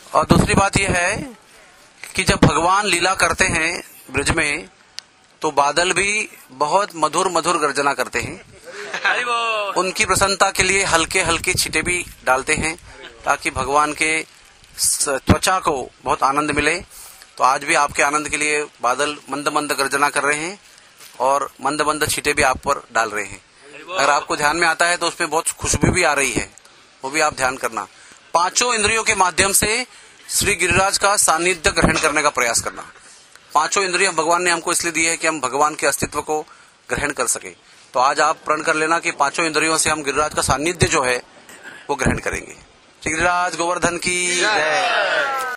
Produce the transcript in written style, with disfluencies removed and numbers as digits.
और दूसरी बात यह है कि जब भगवान लीला करते हैं ब्रिज में तो बादल भी बहुत मधुर मधुर गर्जना करते हैं। उनकी प्रसन्नता के लिए हल्के हल्के छींटे भी डालते हैं ताकि भगवान के त्वचा को बहुत आनंद मिले। तो आज भी आपके आनंद के लिए बादल मंद मंद गर्जना कर रहे हैं और मंद मंद छींटे भी आप पर डाल रहे हैं। अगर आपको ध्यान में आता है तो उसमें बहुत खुशबू भी आ रही है, वो भी आप ध्यान करना। पांचों इंद्रियों के माध्यम से श्री गिरिराज का सानिध्य ग्रहण करने का प्रयास करना। पांचों इंद्रियां भगवान ने हमको इसलिए दी है कि हम भगवान के अस्तित्व को ग्रहण कर सके। तो आज आप प्रण कर लेना कि पांचों इंद्रियों से हम गिरिराज का सानिध्य जो है वो ग्रहण करेंगे। श्री गिरिराज गोवर्धन की जय।